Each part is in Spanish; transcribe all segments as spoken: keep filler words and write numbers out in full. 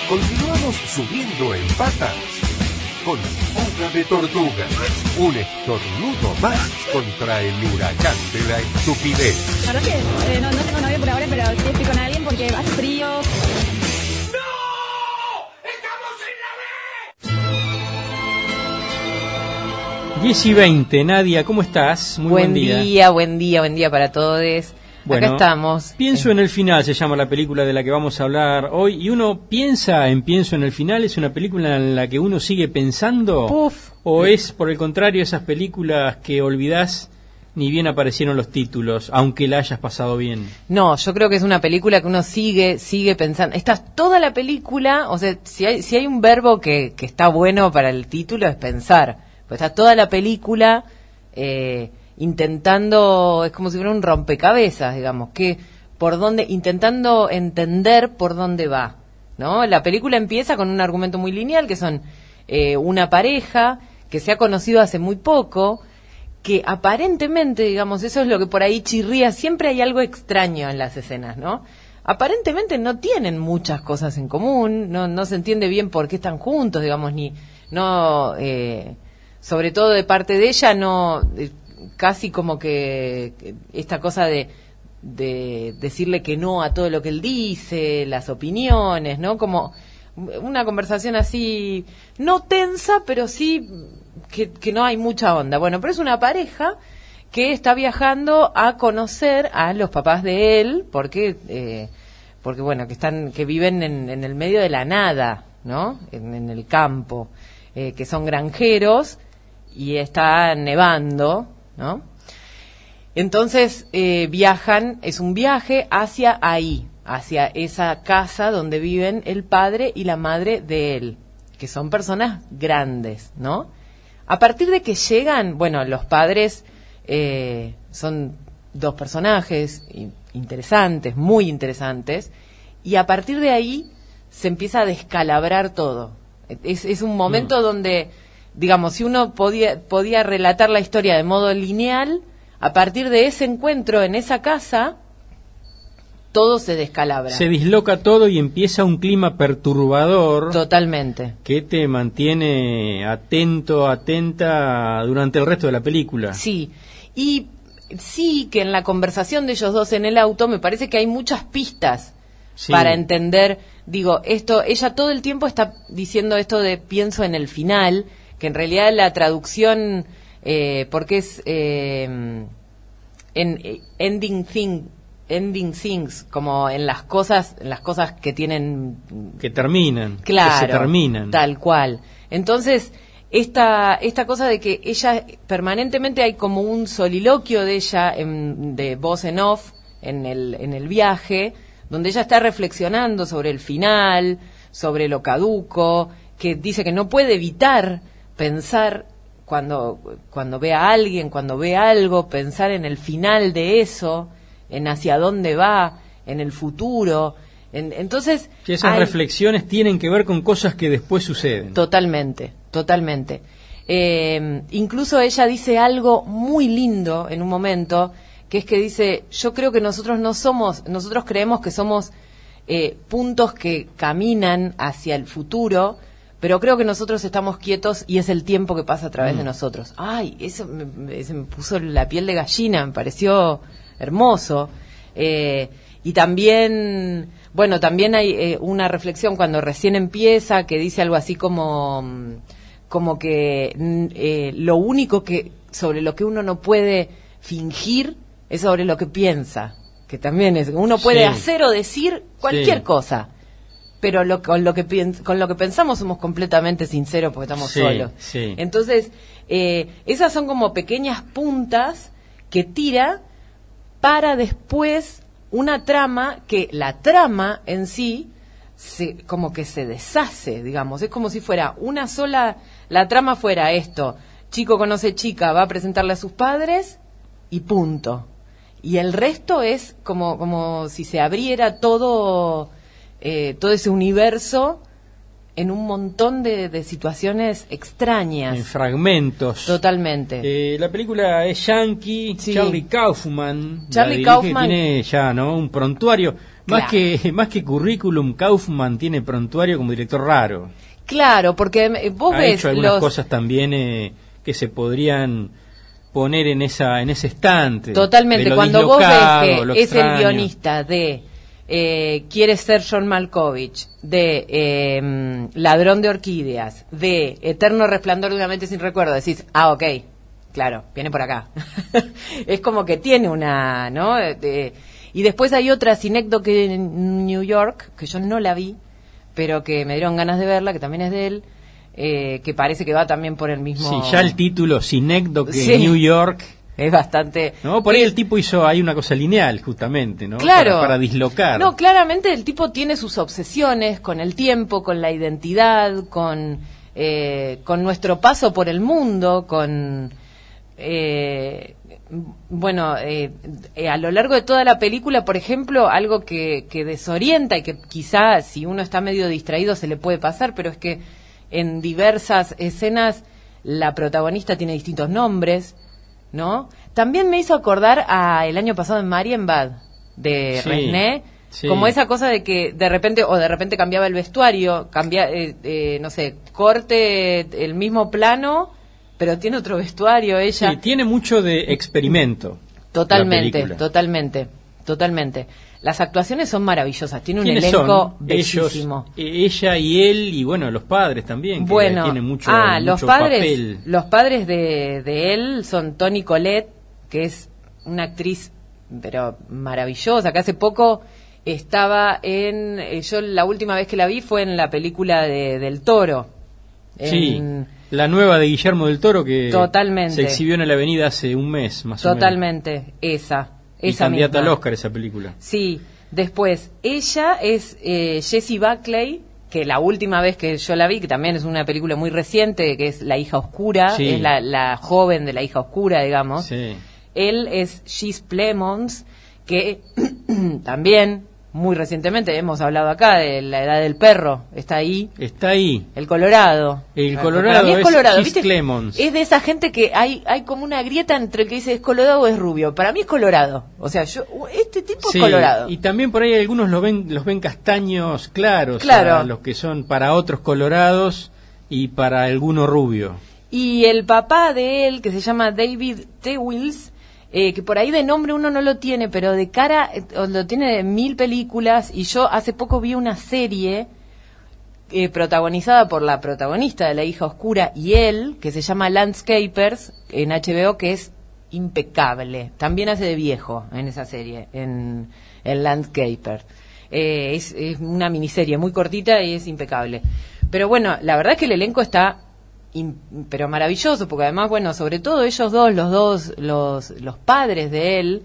Continuamos subiendo en patas con Fuga de Tortuga. Un estornudo más contra el huracán de la estupidez. La verdad que eh, no, no tengo novio por ahora, pero sí estoy con alguien porque hace frío. diez y veinte, Nadia, ¿cómo estás? Muy buen, buen día. día. Buen día, buen día para todos. Bueno, acá estamos. Pienso eh. en el final, se llama la película de la que vamos a hablar hoy. Y uno piensa en Pienso en el final, ¿es una película en la que uno sigue pensando? Puf. ¿O es, por el contrario, esas películas que olvidás ni bien aparecieron los títulos, aunque la hayas pasado bien? No, yo creo que es una película que uno sigue, sigue pensando. Estás toda la película, o sea, si hay, si hay un verbo que, que está bueno para el título es pensar. Pues está toda la película eh, intentando, es como si fuera un rompecabezas, digamos, que por dónde, intentando entender por dónde va, ¿no? La película empieza con un argumento muy lineal, que son eh, una pareja que se ha conocido hace muy poco, que aparentemente, digamos, eso es lo que por ahí chirría, siempre hay algo extraño en las escenas, ¿no? Aparentemente no tienen muchas cosas en común, no, no se entiende bien por qué están juntos, digamos, ni, no... Eh, sobre todo de parte de ella, no eh, casi como que esta cosa de, de decirle que no a todo lo que él dice, las opiniones, ¿no? Como una conversación así, no tensa, pero sí que, que no hay mucha onda. Bueno, pero es una pareja que está viajando a conocer a los papás de él, porque, eh, porque bueno, que están, que viven en, en el medio de la nada, ¿no? En, en el campo, eh, que son granjeros, y está nevando, ¿no? Entonces eh, viajan, es un viaje hacia ahí, hacia esa casa donde viven el padre y la madre de él, que son personas grandes, ¿no? A partir de que llegan, bueno, los padres eh, son dos personajes interesantes, muy interesantes, y a partir de ahí se empieza a descalabrar todo. Es, es un momento mm. donde... Digamos, si uno podía, podía relatar la historia de modo lineal, a partir de ese encuentro en esa casa, todo se descalabra. Se disloca todo y empieza un clima perturbador. Totalmente. Que te mantiene atento, atenta durante el resto de la película. Sí, y sí que en la conversación de ellos dos en el auto me parece que hay muchas pistas sí. para entender, digo, esto, ella todo el tiempo está diciendo esto de pienso en el final, que en realidad la traducción, eh, porque es eh, en eh, ending thing, ending things, como en las cosas, en las cosas que tienen que terminan, claro, que se terminan, tal cual. Entonces esta esta cosa de que ella permanentemente hay como un soliloquio de ella en, de voz en off en el en el viaje, donde ella está reflexionando sobre el final, sobre lo caduco, que dice que no puede evitar pensar cuando cuando ve a alguien, cuando ve algo, pensar en el final de eso, en hacia dónde va, en el futuro. En, entonces que esas hay... reflexiones tienen que ver con cosas que después suceden. Totalmente, totalmente. Eh, incluso ella dice algo muy lindo en un momento, que es que dice, yo creo que nosotros no somos, nosotros creemos que somos eh, puntos que caminan hacia el futuro, pero creo que nosotros estamos quietos y es el tiempo que pasa a través mm. de nosotros. Ay, eso me, me, se me puso la piel de gallina, me pareció hermoso. Eh, y también, bueno, también hay eh, una reflexión cuando recién empieza que dice algo así como, como que eh, lo único que, sobre lo que uno no puede fingir es sobre lo que piensa. Que también es, uno puede sí. hacer o decir cualquier sí. cosa. Pero lo, con, lo que con lo que pensamos somos completamente sinceros porque estamos sí, solos. Sí. Entonces, eh, esas son como pequeñas puntas que tira para después una trama que la trama en sí se, como que se deshace, digamos. Es como si fuera una sola, la trama fuera esto, chico conoce chica, va a presentarle a sus padres y punto. Y el resto es como, como si se abriera todo... Eh, todo ese universo en un montón de, de situaciones extrañas. En fragmentos. Totalmente. Eh, la película es yankee, sí. Charlie Kaufman. Charlie Kaufman. Tiene ya, ¿no? Un prontuario. Más Claro. que más que currículum, Kaufman tiene prontuario como director raro. Claro, porque eh, vos Ha ves hecho algunas los... cosas también eh, que se podrían poner en esa en ese estante. Totalmente, de lo cuando vos ves dislocado, lo que es el extraño. guionista de eh, Quiere ser John Malkovich, de eh, Ladrón de Orquídeas, de Eterno Resplandor de una mente sin recuerdo, decís, ah, ok, claro, viene por acá. Es como que tiene una, ¿no? De- y después hay otra, Synecdoche en New York, que yo no la vi, pero que me dieron ganas de verla, que también es de él, eh, que parece que va también por el mismo... Sí, ya el título Synecdoche Sí. New York, Es bastante... ¿no? Por ahí el tipo hizo hay una cosa lineal justamente, ¿no? Claro. Para, para dislocar. No, claramente el tipo tiene sus obsesiones con el tiempo, con la identidad, con, eh, con nuestro paso por el mundo, con... eh, bueno, eh, eh, a lo largo de toda la película, por ejemplo, algo que, que desorienta y que quizá si uno está medio distraído se le puede pasar, pero es que en diversas escenas la protagonista tiene distintos nombres, ¿no? También me hizo acordar a el año pasado en Marienbad de Sí, Resné, sí. como esa cosa de que de repente o de repente cambiaba el vestuario, cambia, eh, eh, no sé, corte el mismo plano, pero tiene otro vestuario ella. Sí, tiene mucho de experimento. la Totalmente, película. totalmente, totalmente. Las actuaciones son maravillosas, tiene un ¿Quiénes elenco son? Ellos, bellísimo. eh, ella y él, y bueno, los padres también, que Bueno, tienen mucho, ah, mucho los padres, papel. los padres de, de él son Toni Collette, que es una actriz pero maravillosa, que hace poco estaba en, eh, yo la última vez que la vi fue en la película de, del Toro. Sí, En- la nueva de Guillermo del Toro que Totalmente. se exhibió en la Avenida hace un mes, más o menos. Totalmente, esa, Y esa candidata misma. al Oscar esa película. Sí, después, ella es eh, Jessie Buckley, que la última vez que yo la vi, que también es una película muy reciente, que es La hija oscura, Sí. es la, la joven de La hija oscura, digamos. Sí. Él es Gis Plemons, que también, muy recientemente, hemos hablado acá de La edad del perro, está ahí. Está ahí. El Colorado. El Ah, Colorado para mí es es Colorado, Gis ¿viste? Clemons. Es de esa gente que hay hay como una grieta entre el que dice es Colorado o es rubio. Para mí es Colorado. O sea, yo este tipo Sí, es Colorado. y también por ahí algunos los ven, los ven castaños claros, Claro. a los que son para otros colorados y para alguno rubio. Y el papá de él, que se llama David T. Wills, eh, que por ahí de nombre uno no lo tiene, pero de cara eh, lo tiene de mil películas. Y yo hace poco vi una serie eh, protagonizada por la protagonista de La hija oscura y él, que se llama Landscapers, en H B O, que es impecable. También hace de viejo en esa serie, en el Landscaper. Eh, es, es una miniserie muy cortita y es impecable. Pero bueno, la verdad es que el elenco está im- pero maravilloso, porque además, bueno, sobre todo ellos dos, los dos, los, los padres de él,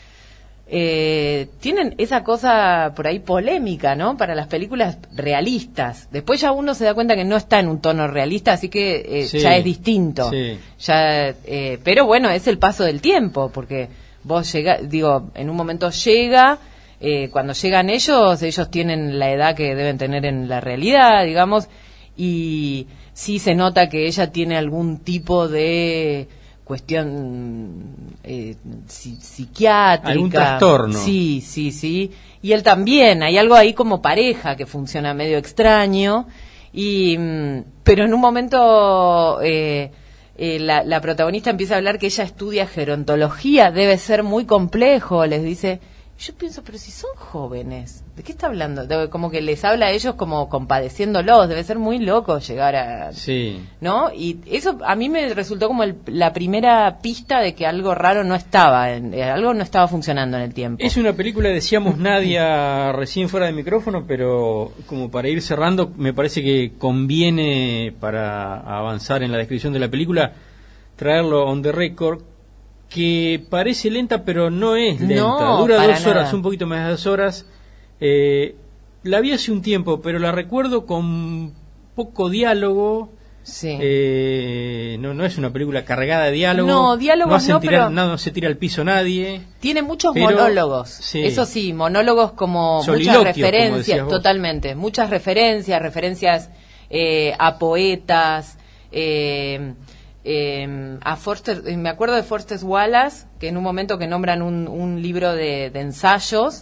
eh, tienen esa cosa por ahí polémica, ¿no? Para las películas realistas. Después ya uno se da cuenta que no está en un tono realista, así que eh, Sí, ya es distinto. sí. Ya, eh, pero bueno, es el paso del tiempo, porque vos llega, digo, en un momento llega, eh, cuando llegan ellos, ellos tienen la edad que deben tener en la realidad, digamos, y sí se nota que ella tiene algún tipo de cuestión eh, si- psiquiátrica. Algún trastorno. Sí, sí, sí. Y él también, hay algo ahí como pareja que funciona medio extraño. Y, mm, pero en un momento eh, eh, la, la protagonista empieza a hablar que ella estudia gerontología, debe ser muy complejo, les dice. Yo pienso, pero si son jóvenes, ¿de qué está hablando? Debe- como que les habla a ellos como compadeciéndolos, debe ser muy loco llegar a... Sí. ¿No? Y eso a mí me resultó como el- la primera pista de que algo raro no estaba, en- eh, algo no estaba funcionando en el tiempo. Es una película, decíamos Nadia recién fuera de micrófono, pero como para ir cerrando, me parece que conviene para avanzar en la descripción de la película traerlo on the record, que parece lenta, pero no es lenta. No, Dura para dos horas, nada. un poquito más de dos horas. Eh, la vi hace un tiempo, pero la recuerdo con poco diálogo. Sí. Eh, no, no es una película cargada de diálogo. No, diálogos hacen no, tirar- pero- no, no se tira al piso nadie. Tiene muchos Pero- monólogos. sí. Eso sí, monólogos como muchas Soliloquios, como referencias, decías vos. totalmente. Muchas referencias, referencias eh, a poetas, eh, eh, a Forster, eh, me acuerdo de Forster Wallace, que en un momento que nombran un, un libro de, de ensayos,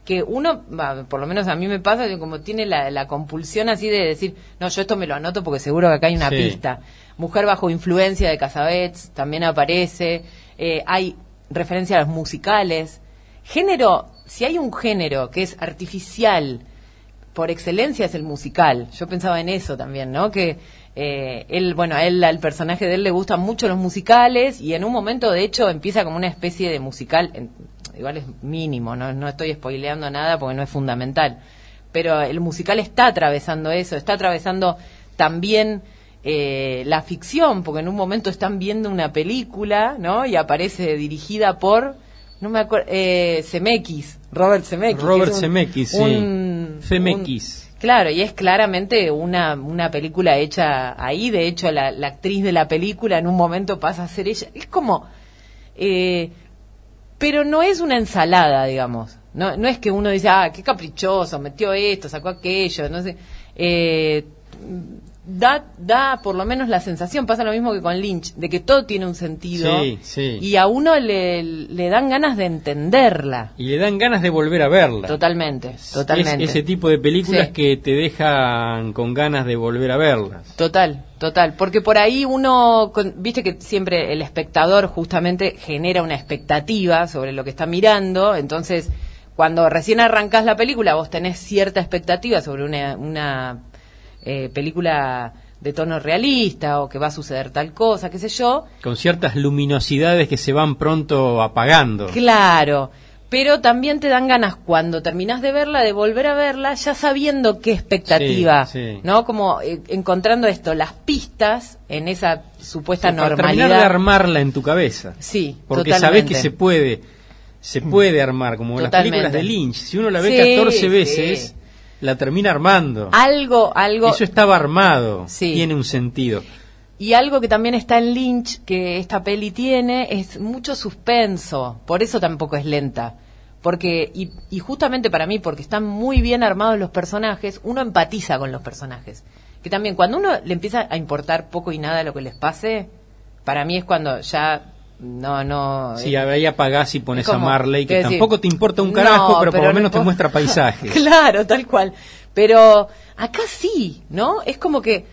que uno, bah, por lo menos a mí me pasa, que como tiene la, la compulsión así de decir, no, yo esto me lo anoto porque seguro que acá hay una Sí. pista. Mujer bajo influencia de Casabets también aparece, eh, hay referencia a los musicales. Género, si hay un género que es artificial, por excelencia es el musical. Yo pensaba en eso también, ¿no? Que eh, él, bueno, a él, al personaje de él le gustan mucho los musicales y en un momento, de hecho, empieza como una especie de musical, en, igual es mínimo, ¿no? No estoy spoileando nada porque no es fundamental, pero el musical está atravesando eso, está atravesando también eh, la ficción, porque en un momento están viendo una película, ¿no? Y aparece dirigida por, no me acuerdo, eh, Zemeckis, Robert Zemeckis. Robert un, Zemeckis, sí. un, Zemeckis. un- Claro, y es claramente una, una película hecha ahí. De hecho, la, la actriz de la película en un momento pasa a ser ella. Es como... Eh, pero no es una ensalada, digamos. No, no es que uno dice, ah, qué caprichoso, metió esto, sacó aquello, no sé. Eh, da, da por lo menos la sensación, pasa lo mismo que con Lynch, de que todo tiene un sentido. Sí, sí. Y a uno le, le dan ganas de entenderla. Y le dan ganas de volver a verla. Totalmente, totalmente. Es ese tipo de películas Sí. que te dejan con ganas de volver a verlas. Total, total, porque por ahí uno, con- viste que siempre el espectador justamente genera una expectativa sobre lo que está mirando, entonces cuando recién arrancás la película vos tenés cierta expectativa sobre una, una eh, película de tono realista o que va a suceder tal cosa, qué sé yo. Con ciertas luminosidades que se van pronto apagando. Claro, pero también te dan ganas cuando terminás de verla, de volver a verla, ya sabiendo qué expectativa, Sí, sí. ¿no? Como eh, encontrando esto, las pistas en esa supuesta Sí, para normalidad. terminar de armarla en tu cabeza. Sí, Porque totalmente. sabés que se puede, se puede armar, como las Totalmente. películas de Lynch. Si uno la ve Sí, catorce veces, sí. la termina armando. Algo, algo, Eso estaba armado, Sí. tiene un sentido. y algo que también está en Lynch, que esta peli tiene, es mucho suspenso, por eso tampoco es lenta. Porque, y, y justamente para mí, porque están muy bien armados los personajes, uno empatiza con los personajes. Que también cuando uno le empieza a importar poco y nada lo que les pase, para mí es cuando ya no, no... Si eh, ahí apagás y pones es como, a Marley, que quiero decir, tampoco te importa un no, carajo, pero, por pero lo menos no te impo- muestra paisajes. Claro, tal cual. Pero acá sí, ¿no? Es como que,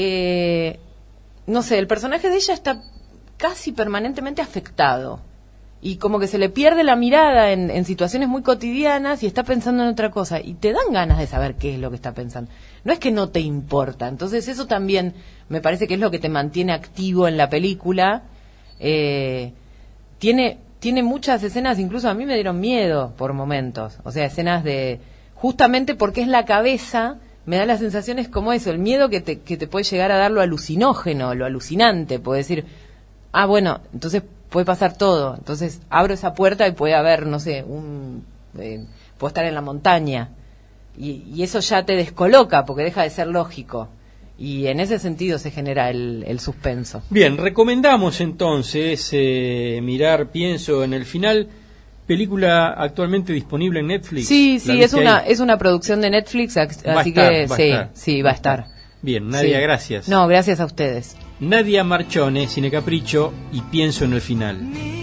eh, no sé, el personaje de ella está casi permanentemente afectado. Y como que se le pierde la mirada en, en situaciones muy cotidianas y está pensando en otra cosa. Y te dan ganas de saber qué es lo que está pensando. No es que no te importa. Entonces eso también me parece que es lo que te mantiene activo en la película. Eh, tiene, tiene muchas escenas, incluso a mí me dieron miedo por momentos. O sea, escenas de... Justamente porque es la cabeza, me da las sensaciones como eso. El miedo que te, que te puede llegar a dar lo alucinógeno, lo alucinante. Puede decir, ah, bueno, entonces... puede pasar todo, entonces abro esa puerta y puede haber, no sé, un eh, puedo estar en la montaña y, y eso ya te descoloca porque deja de ser lógico y en ese sentido se genera el, el suspenso. Bien, recomendamos entonces eh, mirar, pienso en el final, película actualmente disponible en Netflix. Sí, ¿La sí, viste es una ahí? es una producción de Netflix, así Va a que estar, va a sí, estar. sí, va a estar. Bien, Nadia, Sí. gracias. No, gracias a ustedes. Nadia Marchone, Cine Capricho y pienso en el final.